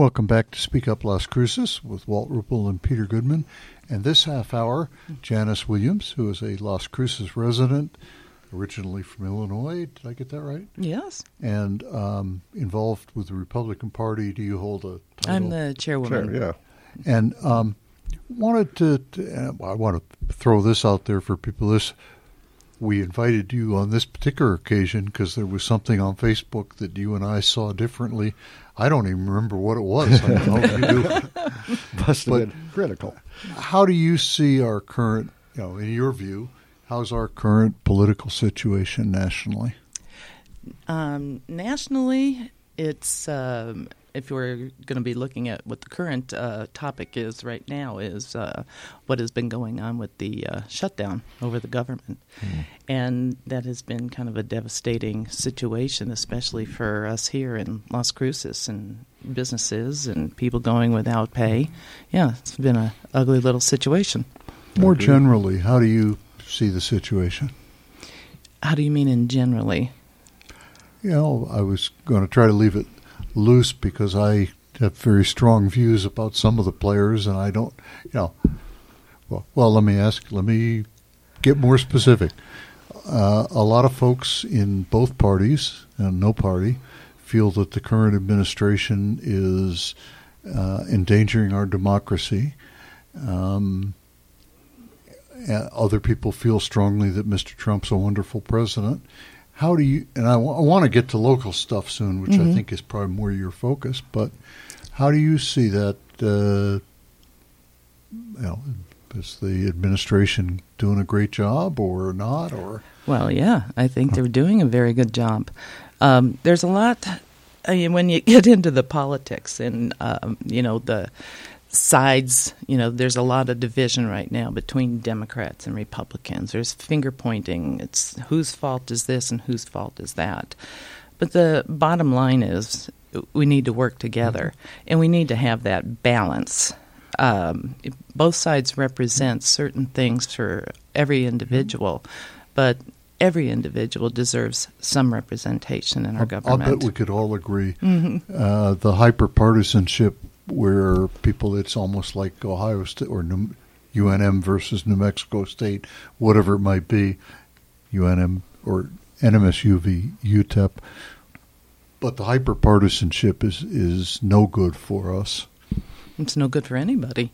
Welcome back to Speak Up Las Cruces with Walt Ruppel and Peter Goodman. And this half hour, Janice Williams, who is a Las Cruces resident, originally from Illinois. Did I get that right? Yes. And involved with the Republican Party. Do you hold a title? I'm the chairwoman. Chair, yeah. And wanted to I want to throw this out there for people. We invited you on this particular occasion because there was something on Facebook that you and I saw differently. I don't even remember what it was. I don't know if you do. Must have been critical. How do you see our current, in your view, how's our current political situation nationally? Nationally, it's, if we're going to be looking at what the current topic is right now, is what has been going on with the shutdown over the government. And that has been kind of a devastating situation, especially for us here in Las Cruces and businesses and people going without pay. Yeah, it's been an ugly little situation. More generally, how do you see the situation? How do you mean in generally? I was going to try to leave it loose because I have very strong views about some of the players, and I don't, Well, let me get more specific. A lot of folks in both parties, and no party, feel that the current administration is endangering our democracy. Other people feel strongly that Mr. Trump's a wonderful president. How do you, and I want to get to local stuff soon, which I think is probably more your focus, but how do you see that, is the administration doing a great job or not? Or Well, yeah, I think they're doing a very good job. There's a lot, when you get into the politics and, the sides, there's a lot of division right now between Democrats and Republicans. There's finger pointing. It's whose fault is this and whose fault is that. But the bottom line is we need to work together, and we need to have that balance. Both sides represent certain things for every individual, but every individual deserves some representation in our government. I'll bet we could all agree. The hyper-partisanship where people, it's almost like Ohio State or UNM versus New Mexico State, whatever it might be, UNM or NMSU v. UTEP. But the hyper-partisanship is no good for us. It's no good for anybody.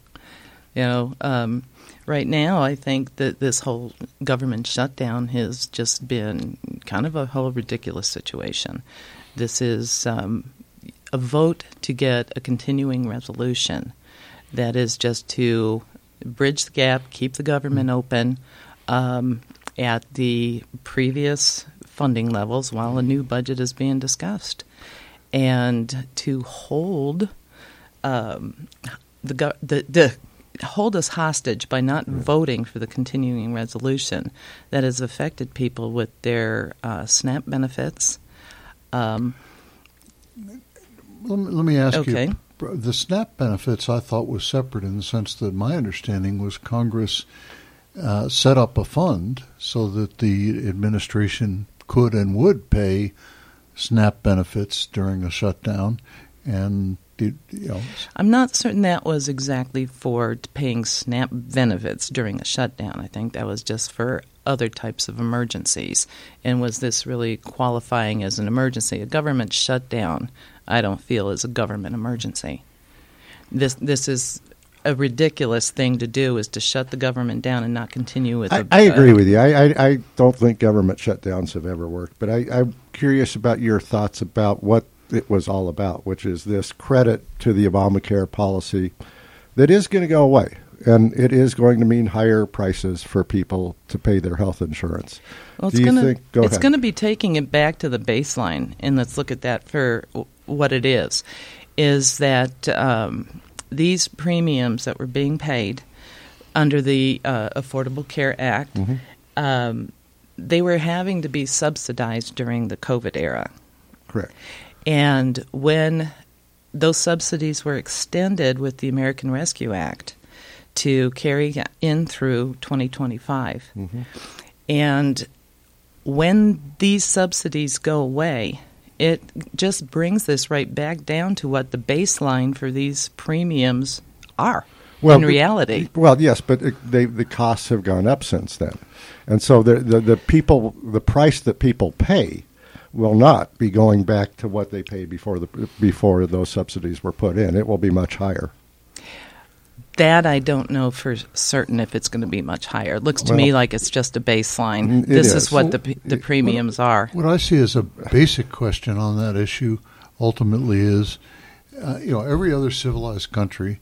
Right now, I think that this whole government shutdown has just been kind of a whole ridiculous situation. This is a vote to get a continuing resolution that is just to bridge the gap, keep the government open at the previous funding levels while a new budget is being discussed, and to hold hold us hostage by not voting for the continuing resolution that has affected people with their SNAP benefits. Let me ask you, the SNAP benefits I thought was separate in the sense that my understanding was Congress set up a fund so that the administration could and would pay SNAP benefits during a shutdown. And, I'm not certain that was exactly for paying SNAP benefits during a shutdown. I think that was just for other types of emergencies. And was this really qualifying as an emergency? A government shutdown, I don't feel, is a government emergency. This is a ridiculous thing to do, is to shut the government down and not continue with I agree with you. I don't think government shutdowns have ever worked. But I'm curious about your thoughts about what it was all about, which is this credit to the Obamacare policy that is going to go away. And it is going to mean higher prices for people to pay their health insurance. Well, it's going to be taking it back to the baseline, and let's look at that for what it is that these premiums that were being paid under the Affordable Care Act, they were having to be subsidized during the COVID era. Correct. And when those subsidies were extended with the American Rescue Act to carry in through 2025. And when these subsidies go away it just brings this right back down to what the baseline for these premiums are in reality. Well, yes, but the costs have gone up since then. And so the price that people pay will not be going back to what they paid before those subsidies were put in. It will be much higher. That I don't know for certain if it's going to be much higher. It looks to me like it's just a baseline. This is what the premiums are. What I see as a basic question on that issue ultimately is, every other civilized country,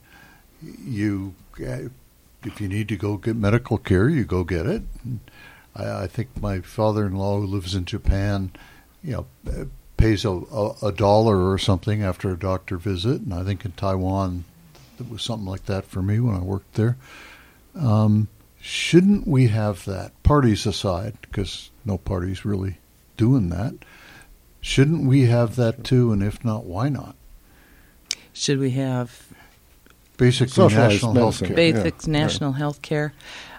if you need to go get medical care, you go get it. I think my father-in-law, who lives in Japan, pays a dollar or something after a doctor visit, and I think in Taiwan it was something like that for me when I worked there. Shouldn't we have that, parties aside, because no party's really doing that? Shouldn't we have that too, and if not, why not? Should we have basically national health care? Basic national health care.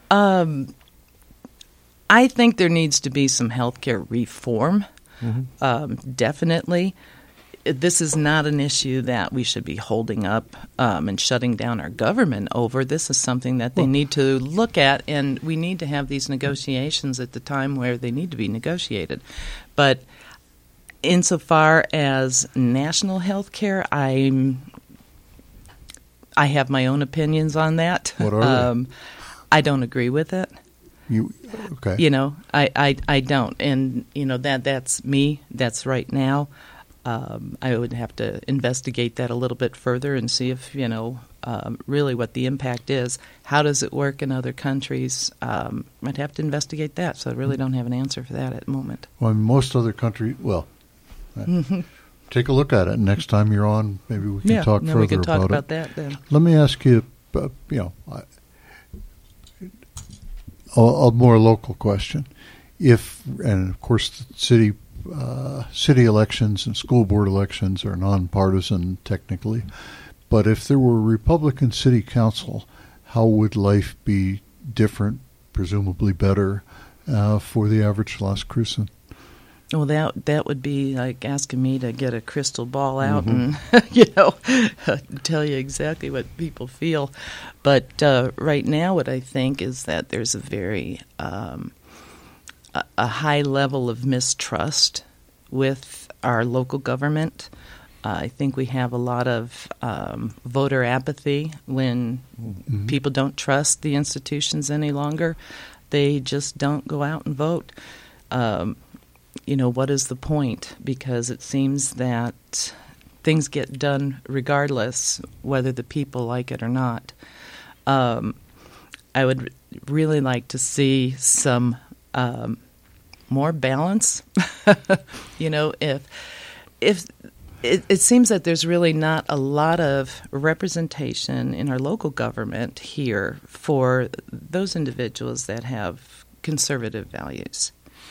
I think there needs to be some health care reform, definitely. This is not an issue that we should be holding up and shutting down our government over. This is something that they need to look at, and we need to have these negotiations at the time where they need to be negotiated. But insofar as national health care, I have my own opinions on that. What are they? I don't agree with it. Okay. I don't, and that's me. That's right now. I would have to investigate that a little bit further and see if really what the impact is. How does it work in other countries? I'd have to investigate that. So I really don't have an answer for that at the moment. Well, in most other countries, take a look at it. Next time you're on, maybe we can talk further we can talk about it. That then. Let me ask you, a more local question. And of course, city elections and school board elections are nonpartisan technically, but if there were a Republican city council, how would life be different, presumably better, for the average Las Crucean? Well, that would be like asking me to get a crystal ball out and tell you exactly what people feel. But right now, what I think is that there's a very a high level of mistrust with our local government. I think we have a lot of voter apathy when people don't trust the institutions any longer. They just don't go out and vote. What is the point? Because it seems that things get done regardless whether the people like it or not. I would really like to see some more balance. If it seems that there's really not a lot of representation in our local government here for those individuals that have conservative values.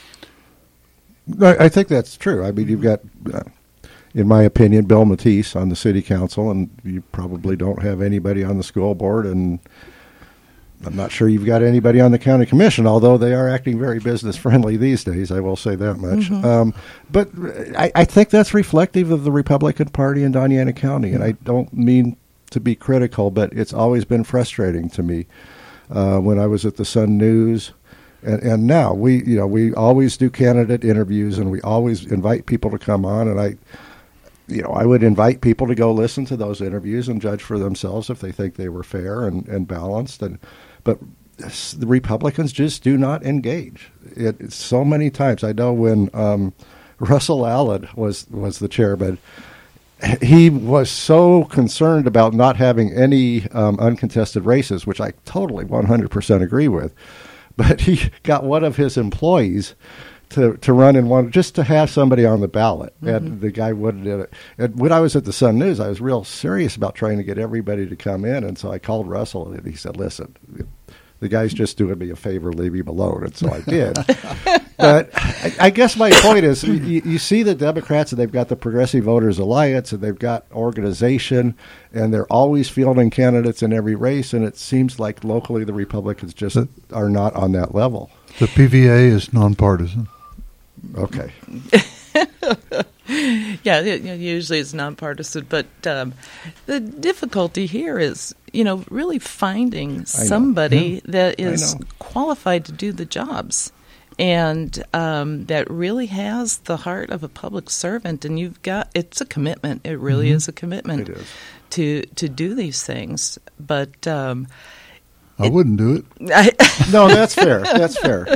I think that's true. I mean, you've got, in my opinion, Bill Matisse on the city council, and you probably don't have anybody on the school board, and I'm not sure you've got anybody on the county commission, although they are acting very business-friendly these days, I will say that much. But I think that's reflective of the Republican Party in Doñana County, and I don't mean to be critical, but it's always been frustrating to me. When I was at the Sun News, and now we always do candidate interviews, and we always invite people to come on, and I would invite people to go listen to those interviews and judge for themselves if they think they were fair and balanced. But the Republicans just do not engage. It so many times. I know when Russell Allen was the chairman, he was so concerned about not having any uncontested races, which I totally 100% agree with. But he got one of his employees to run in one, just to have somebody on the ballot. And the guy wouldn't do it. And when I was at the Sun News, I was real serious about trying to get everybody to come in. And so I called Russell, and he said, listen, the guy's just doing me a favor, leave him alone. And so I did. But I guess my point is, you see the Democrats, and they've got the Progressive Voters Alliance, and they've got organization, and they're always fielding candidates in every race, and it seems like locally the Republicans just are not on that level. The PVA is nonpartisan. Okay. Yeah, usually it's nonpartisan, but the difficulty here is, really finding somebody that is qualified to do the jobs, and that really has the heart of a public servant. And it's a commitment. It really is a commitment. It is. To do these things, but I wouldn't do it. No, that's fair. That's fair.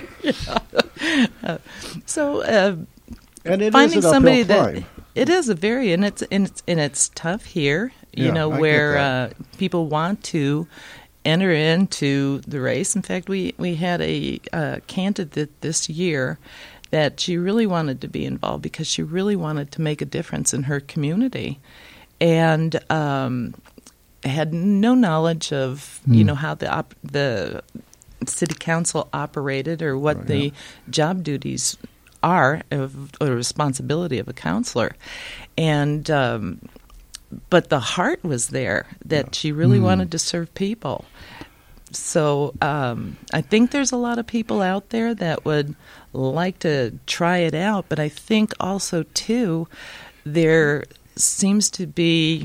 So, and it finding is an somebody uphill that climb. it is a very and it's tough here. Yeah, I get where that. people want to enter into the race. In fact, we had a candidate this year that she really wanted to be involved because she really wanted to make a difference in her community, and had no knowledge of how the city council operated or what the job duties are of a responsibility of a counselor, and but the heart was there that she really wanted to serve people. So I think there's a lot of people out there that would like to try it out, but I think also too there seems to be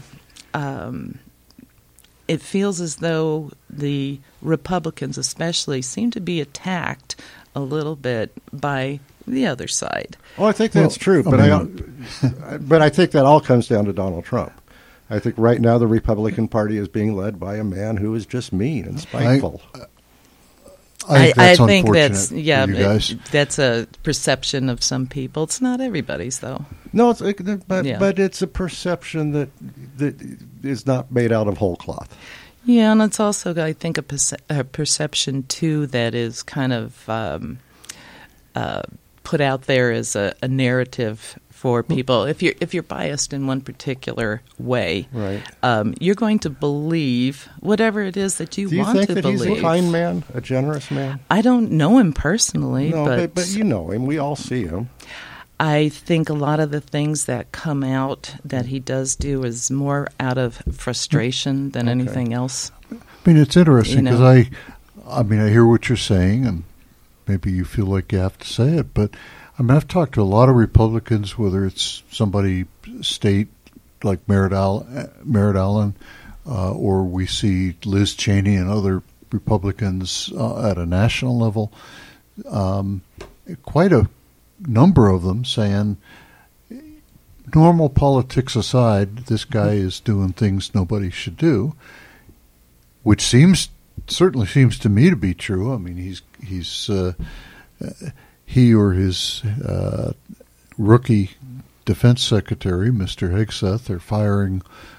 it feels as though the Republicans especially seem to be attacked a little bit by the other side. Oh, I think that's true, but but I think that all comes down to Donald Trump. I think right now the Republican Party is being led by a man who is just mean and spiteful. I think that's for you guys. That's a perception of some people. It's not everybody's, though. No, but it's a perception that is not made out of whole cloth. Yeah, and it's also, I think, a perception too that is kind of put out there as a narrative for people. If you're biased in one particular way, right, you're going to believe whatever it is that you want to believe. Do you think that he's a kind man, a generous man? I don't know him personally, no, but you know him. We all see him. I think a lot of the things that come out that he does do is more out of frustration than anything else. I mean, it's interesting because I hear what you're saying, and maybe you feel like you have to say it, but I mean, I've talked to a lot of Republicans, whether it's somebody state like Merritt Allen, or we see Liz Cheney and other Republicans at a national level. Quite a number of them saying, normal politics aside, this guy is doing things nobody should do, which certainly seems to me to be true. I mean, he or his rookie defense secretary, Mr. Hegseth, are firing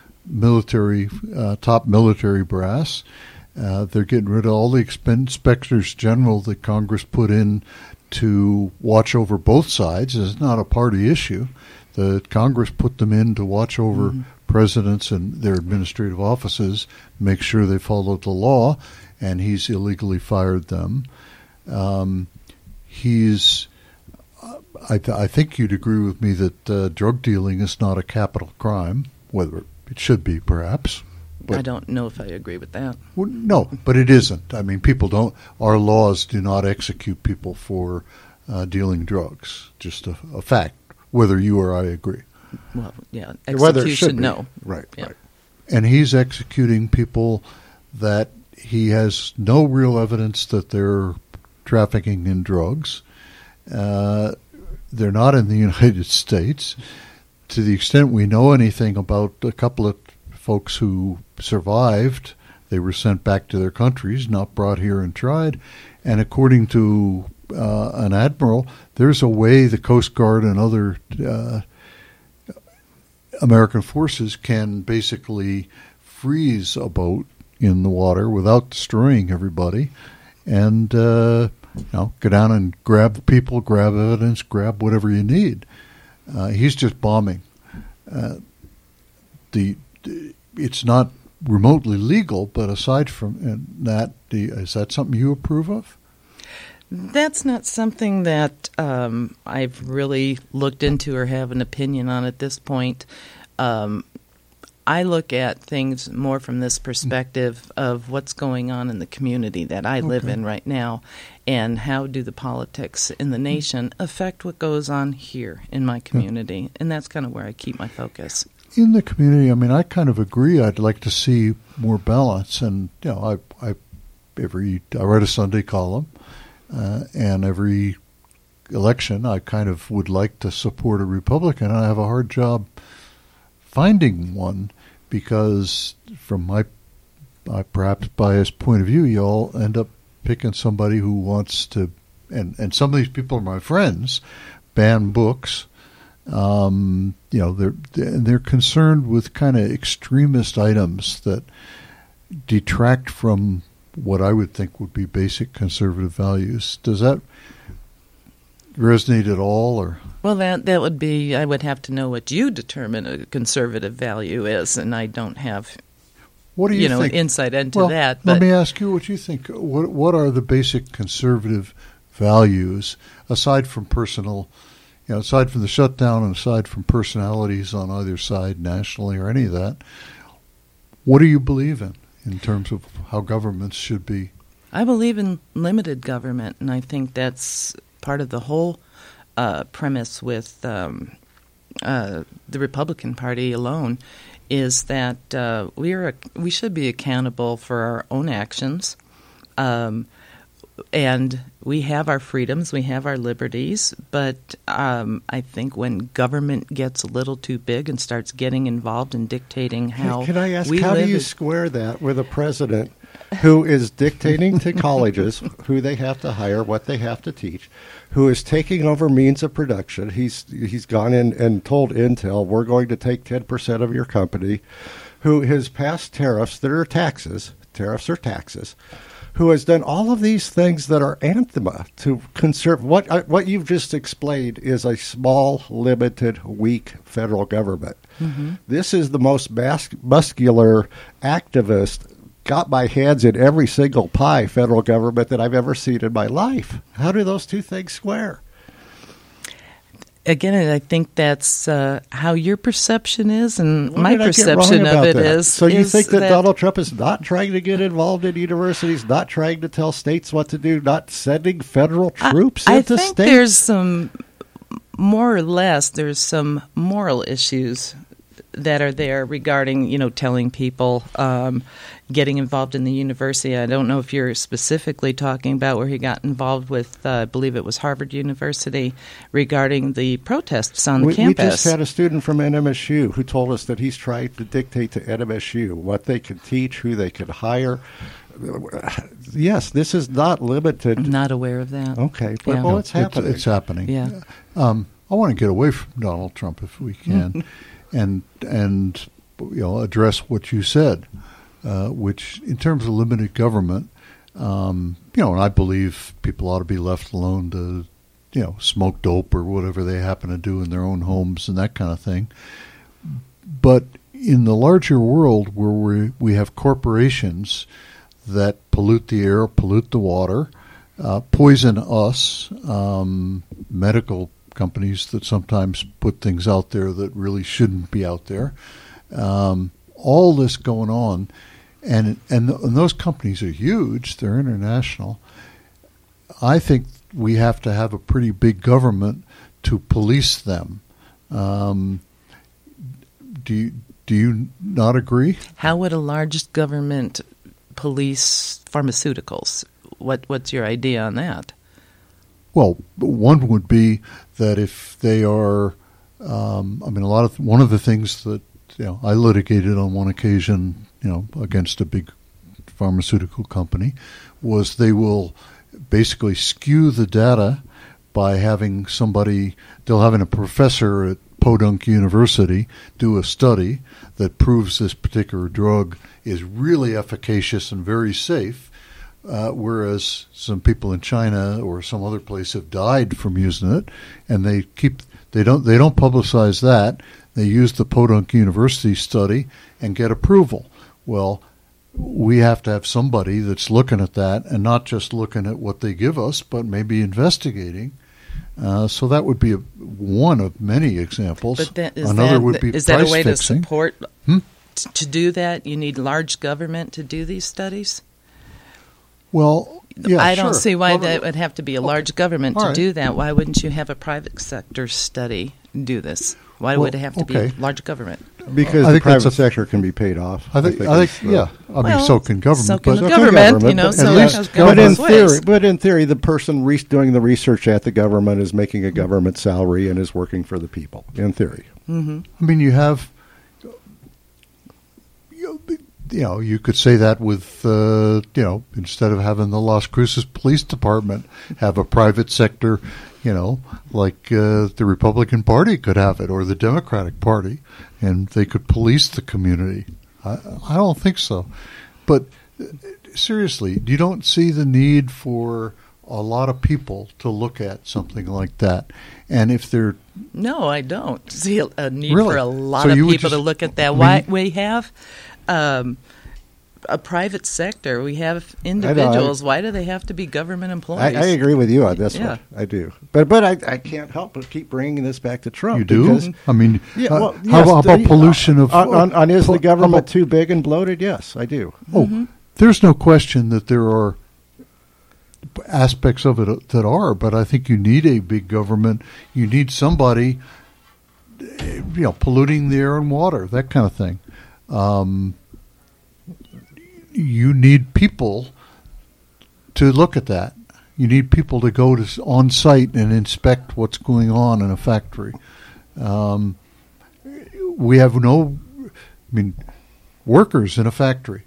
top military brass. They're getting rid of all the inspectors general that Congress put in to watch over both sides. It's not a party issue. The Congress put them in to watch over presidents and their administrative offices, make sure they followed the law, and he's illegally fired them. I think you'd agree with me that drug dealing is not a capital crime, whether it should be, perhaps. But I don't know if I agree with that. Well, no, but it isn't. I mean, our laws do not execute people for dealing drugs. Just a fact, whether you or I agree. Well, yeah, whether it should execution, be. no. Right, Yeah. right. And he's executing people that he has no real evidence that they're trafficking in drugs. They're not in the United States. To the extent we know anything about a couple of folks who survived, they were sent back to their countries, not brought here and tried. And according to an admiral, there's a way the Coast Guard and other American forces can basically freeze a boat in the water without destroying everybody, and go down and grab people, grab evidence, grab whatever you need. He's just bombing. It's not remotely legal, but aside from that, is that something you approve of? That's not something that I've really looked into or have an opinion on at this point. I look at things more from this perspective of what's going on in the community that I live in right now, and how do the politics in the nation affect what goes on here in my community. And that's kind of where I keep my focus. In the community, I mean, I kind of agree. I'd like to see more balance. And, I write a Sunday column, and every election I kind of would like to support a Republican. I have a hard job finding one because from my perhaps biased point of view, you all end up picking somebody who wants to, and some of these people are my friends, ban books. They're concerned with kind of extremist items that detract from what I would think would be basic conservative values. Does that resonate at all, or? Well, that would be, I would have to know what you determine a conservative value is, and I don't have, what do you think? Insight into that. But let me ask you what you think. What are the basic conservative values, aside from personal, aside from the shutdown and aside from personalities on either side, nationally or any of that? What do you believe in terms of how governments should be? I believe in limited government, and I think that's part of the whole premise with the Republican Party alone, is that we should be accountable for our own actions, and we have our freedoms, we have our liberties, but I think when government gets a little too big and starts getting involved in dictating how Can I ask, we how live, do you square that with a president who is dictating to colleges who they have to hire, what they have to teach, who is taking over means of production? He's gone in and told Intel, we're going to take 10% of your company, who has passed tariffs that are taxes, who has done all of these things that are anathema to conserve. What you've just explained is a small, limited, weak federal government. Mm-hmm. This is the most muscular, activist, got my hands in every single pie federal government that I've ever seen in my life. How do those two things square? Again, I think that's how your perception is, and my perception of it is. So you think that Donald Trump is not trying to get involved in universities, not trying to tell states what to do, not sending federal troops into states? I think there's some, more or less, there's some moral issues that are there regarding, telling people, getting involved in the university. I don't know if you're specifically talking about where he got involved with, I believe it was Harvard University, regarding the protests on the campus. We just had a student from NMSU who told us that he's trying to dictate to NMSU what they can teach, who they can hire. Yes, this is not limited. I'm not aware of that. Okay, but well, it's happening. It's happening. Yeah. I want to get away from Donald Trump if we can. And address what you said, which in terms of limited government, and I believe people ought to be left alone to, smoke dope or whatever they happen to do in their own homes and that kind of thing. But in the larger world where we have corporations that pollute the air, pollute the water, poison us, medical companies that sometimes put things out there that really shouldn't be out there. All this going on, and those companies are huge. They're international. I think we have to have a pretty big government to police them. Do you not agree? How would a large government police pharmaceuticals? What's your idea on that? Well, one would be that if they are, one of the things that I litigated on one occasion, against a big pharmaceutical company, was they will basically skew the data by having they'll have a professor at Podunk University do a study that proves this particular drug is really efficacious and very safe. Whereas some people in China or some other place have died from using it, and they don't publicize that. They use the Podunk University study and get approval. Well, we have to have somebody that's looking at that and not just looking at what they give us, but maybe investigating. So that would be one of many examples. But Another would be is price that a way fixing. to support? to do that, you need large government to do these studies? Well, yeah, I don't sure. see why Well, that would have to be a large government All to right. do that. Why wouldn't you have a private sector study do this? Why would it have to okay. be large government? Because I the think that's private a- sector can be paid off. I think it's, yeah. I mean, Well, so can government. so can but the government, you know, but so at it least goes government- both ways. in theory, the person doing the research at the government is making a government salary and is working for the people. In theory, Mm-hmm. I mean, you have, you could say that with, instead of having the Las Cruces Police Department, have a private sector, like the Republican Party could have it, or the Democratic Party, and they could police the community. I don't think so. But seriously, you don't see the need for a lot of people to look at something like that. And if they're No, I don't see a need Really? for a lot So of you would people to just- look at that. I mean- Why we have a private sector, we have individuals. Why do they have to be government I employees? agree with you on this Yeah. one. I do, but I can't help but keep bringing this back to Trump. you do, because- I mean, Yeah, how, well, how yes, about the- pollution of on is how the government about- too big and bloated? Yes, I do. Oh, there's no question that there are aspects of it that are, but I think you need a big government. You need somebody, polluting the air and water, that kind of thing. You need people to look at that. You need people to go to on site and inspect what's going on in a factory. We have workers in a factory.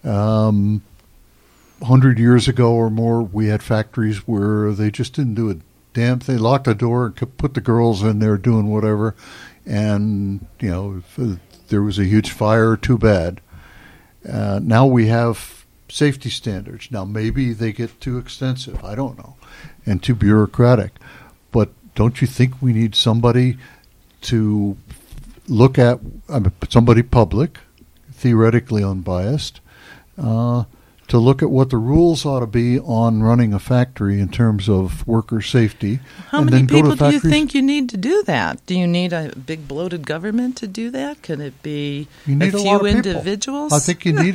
100 years ago or more, we had factories where they just didn't do a damn thing. They locked the door and put the girls in there doing whatever. And, if there was a huge fire, too bad. Now we have safety standards. Now maybe they get too extensive. I don't know. And too bureaucratic. But don't you think we need somebody to look at, somebody public, theoretically unbiased, to look at what the rules ought to be on running a factory in terms of worker safety. How and many then go to people do you factories? think you need to do that? Do you need a big bloated government to do that? Can it be You need a a few lot of people. individuals? I think you need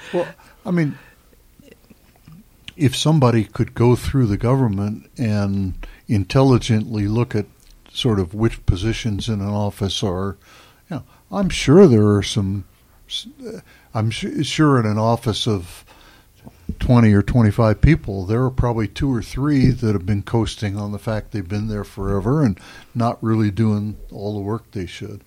if somebody could go through the government and intelligently look at sort of which positions in an office are, I'm sure there are some, I'm sure in an office of 20 or 25 people, there are probably 2 or 3 that have been coasting on the fact they've been there forever and not really doing all the work they should.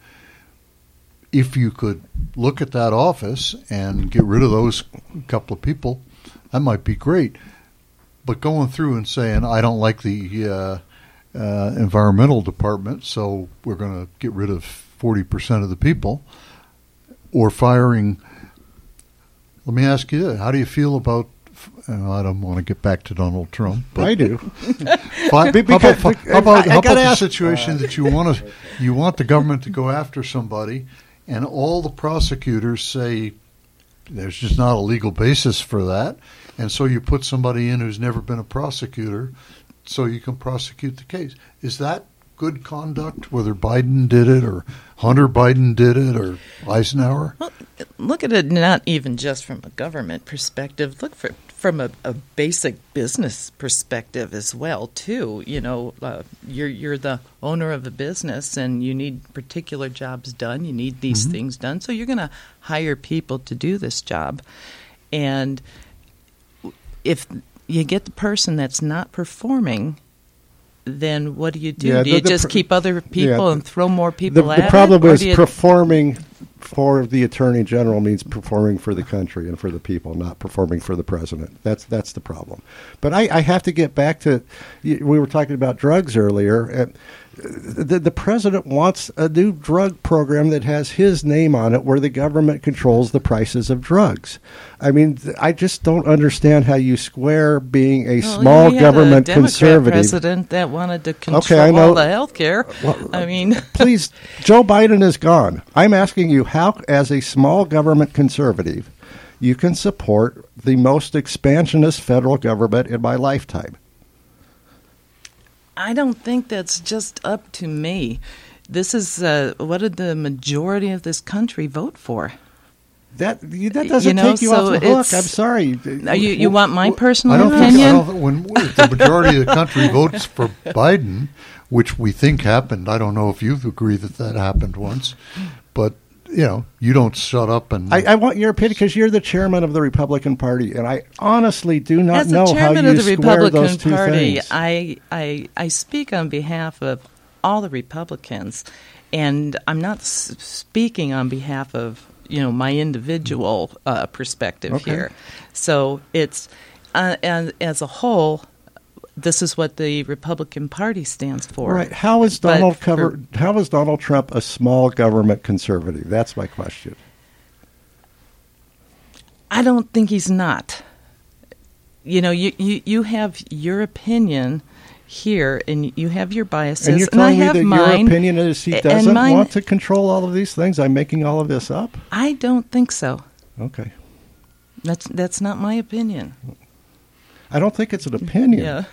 If you could look at that office and get rid of those couple of people, that might be great. But going through and saying, I don't like the environmental department, so we're going to get rid of 40% of the people, or firing. Let me ask you this. How do you feel about, I don't want to get back to Donald Trump, but I do. how about I gotta the ask- situation that you want the government to go after somebody, and all the prosecutors say there's just not a legal basis for that, and so you put somebody in who's never been a prosecutor, so you can prosecute the case. Is that good conduct? Whether Biden did it, or Hunter Biden did it, or Eisenhower? Well, look at it not even just from a government perspective. Look from a basic business perspective as well, too. You're the owner of a business, and you need particular jobs done. You need these things done, so you're going to hire people to do this job. And if you get the person that's not performing, then what do? Yeah, Do you just keep other people and throw more people at The it? problem Or is do you- performing for the attorney general means performing for the country and for the people, not performing for the president. That's the problem. But I have to get back to, we were talking about drugs earlier. And the president wants a new drug program that has his name on it, where the government controls the prices of drugs. I mean, I just don't understand how you square being a small we had government a Democrat conservative. president that wanted to control I know. all the health care. I mean, Please, Joe Biden is gone. I'm asking you how, as a small government conservative, you can support the most expansionist federal government in my lifetime. I don't think that's just up to me. This is what did the majority of this country vote for? That doesn't take you so off the hook. it's- I'm sorry. You want my personal I don't opinion? think when the majority of the country votes for Biden, which we think happened, I don't know if you agree that happened once, but you don't shut up and I want your opinion because you're the chairman of the Republican Party, and I honestly do not As the know how chairman you of the square Republican those two Party, things. I speak on behalf of all the Republicans, and I'm not speaking on behalf of my individual perspective Okay. here. So it's and as a whole, this is what the Republican Party stands for. Right? How is But How is Donald Trump a small government conservative? That's my question. I don't think he's not. You have your opinion here, and you have your biases, And you're and I telling me have that mine. your opinion is he and doesn't mine- want to control all of these things? I'm making all of this up. I don't think so. Okay. That's not my opinion. I don't think it's an opinion. Yeah.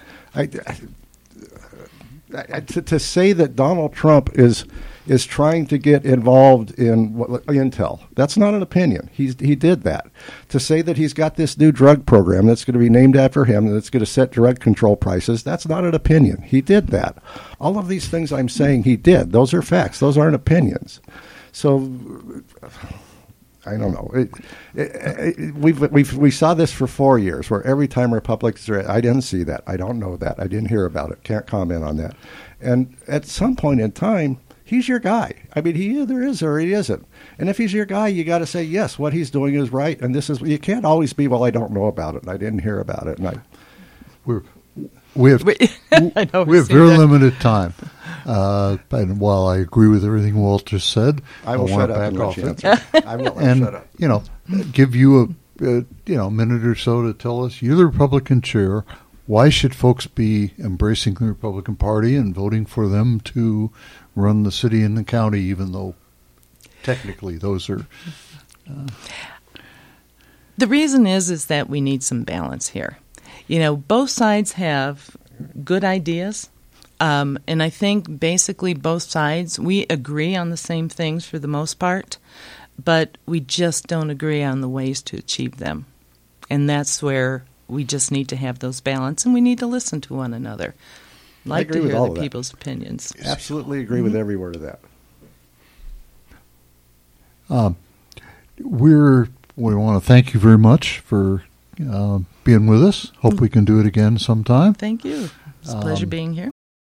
To say that Donald Trump is trying to get involved in Intel, that's not an opinion. He did that. To say that he's got this new drug program that's going to be named after him and that's going to set drug control prices, that's not an opinion. He did that. All of these things I'm saying he did. Those are facts. Those aren't opinions. So I don't know. We saw this for 4 years, where every time Republicans are, I didn't see that. I don't know that. I didn't hear about it. Can't comment on that. And at some point in time, he's your guy. I mean, he either is or he isn't. And if he's your guy, you got to say, yes, what he's doing is right. And this is, you can't always be, well, I don't know about it, and I didn't hear about it. And we have I know we have very limited time. And while I agree with everything Walter said, I will want shut to up back and let off you it. answer. I will And shut up. give you a minute or so to tell us, you're the Republican chair. Why should folks be embracing the Republican Party and voting for them to run the city and the county, even though technically those are... The reason is that we need some balance here. Both sides have good ideas, and I think basically both sides, we agree on the same things for the most part, but we just don't agree on the ways to achieve them. And that's where we just need to have those balance, and we need to listen to one another. Like agree to with hear all the of that. people's opinions. Absolutely agree with every word of that. We want to thank you very much for being with us. Hope we can do it again sometime. Thank you. It's a pleasure being here.